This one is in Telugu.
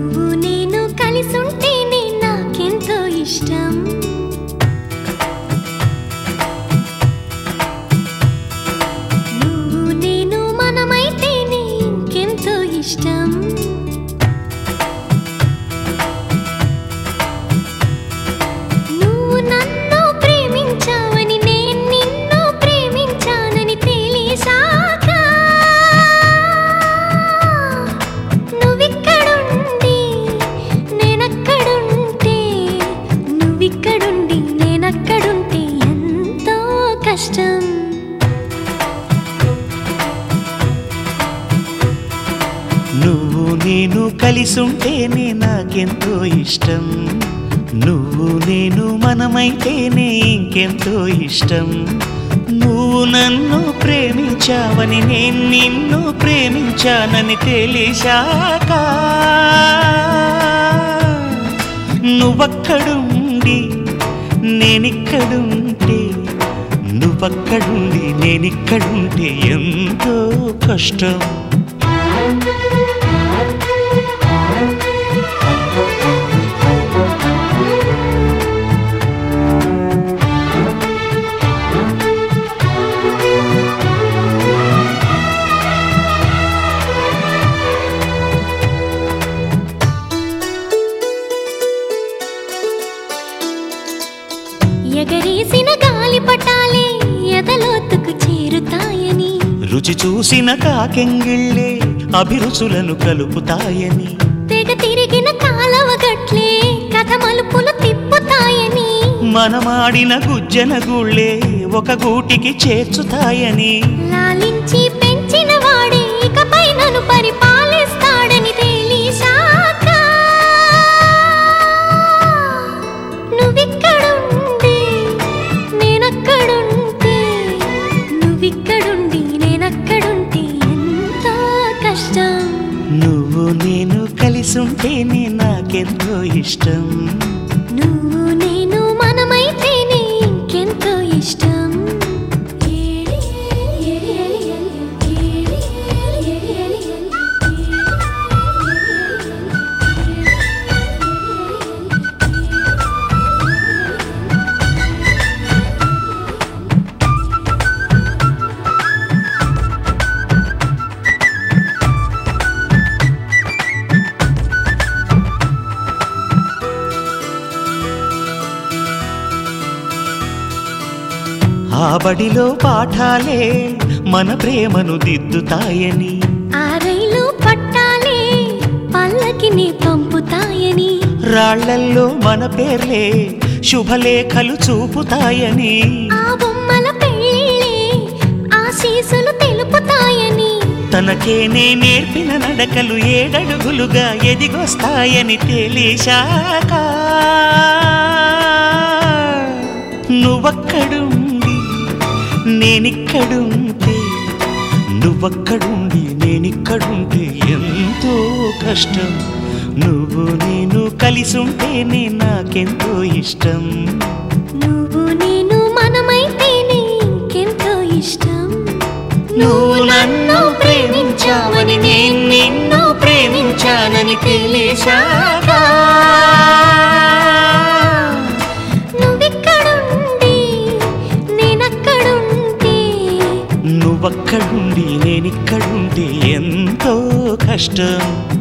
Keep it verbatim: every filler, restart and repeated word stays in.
నువ్వు నేను కలిసుంటేనే నాకెంతో ఇష్టం. నువ్వు నేను మనమైతేనే ఇంకెంతో ఇష్టం. నువ్వు నన్ను ప్రేమించావని నేను నిన్ను ప్రేమించానని తెలిసాక నువ్విక్కడుండి నేనక్కడుంటే నువ్విక్కడుండి నేనక్కడుంటే ఎంతో కష్టం. నువ్వు నేను కలిసుంటేనే నాకెంతో ఇష్టం. నువ్వు నేను మనమైతేనే ఇంకెంతో ఇష్టం. నువ్వు నన్ను ప్రేమించావని నేను నిన్ను ప్రేమించానని తెలిసాక నువ్వక్కడుండి నేనిక్కడుంటే నువ్వక్కడుండి నేనిక్కడుంటే ఎంతో కష్టం. ఎగరేసిన గాలిపటాలే ఎదలోతుకు చేరుతాయని రుచి చూసిన కాకెంగిళ్ళే అభిరుచులను కలుపుతాయని తెగ తిరిగిన కాలవ గట్లే కథ మలుపులు తిప్పుతాయని మనమాడిన గుజ్జన గుళ్ళే ఒక గూటికి చేర్చుతాయని లాలించి పెంచిన వాడే ఇకపై నన్ను పరిపాలిస్తాడని తెలిసాక నువ్విక్కడుండి నేనక్కడుంటే నువ్విక్కడుండి నేనక్కడుంటే ఎంతో కష్టం. నువ్వు నేను కలిసుంటేనే నాకెంతో ఇష్టం. నువ్వు నేను మనమైతేనే ఇంకెంతో ఇష్టం. ఆ బడిలో పాఠాలే మన ప్రేమను దిద్దుతాయని ఆ రైలు పట్టాలే పల్లకిని పంపుతాయని రాళ్లల్లో మన పేర్లే శుభలేఖలు చూపుతాయని ఆ బొమ్మల పెళ్ళిళ్ళే ఆశీసులు తెలుపుతాయని తనకేనే నేర్పిన నడకలు ఏడడుగులుగా ఎదిగొస్తాయని తెలిసాక నువ్వక్కడుండి నేనిక్కడుంటే నువ్వక్కడుండి నేనిక్కడుంటే ఎంతో కష్టం. నువ్వు నేను కలిసుంటేనే నాకెంతో ఇష్టం. నువ్వు నేను మనమైతేనే ఇంకెంతో ఇష్టం. నువ్వు నన్ను ప్రేమించావని నేను నిన్ను ప్రేమించానని తెలిసాక నువ్విక్కడుండి నేనక్కడుంటే నువ్వక్కడుండి నేనిక్కడుంటే ఎంతో కష్టం.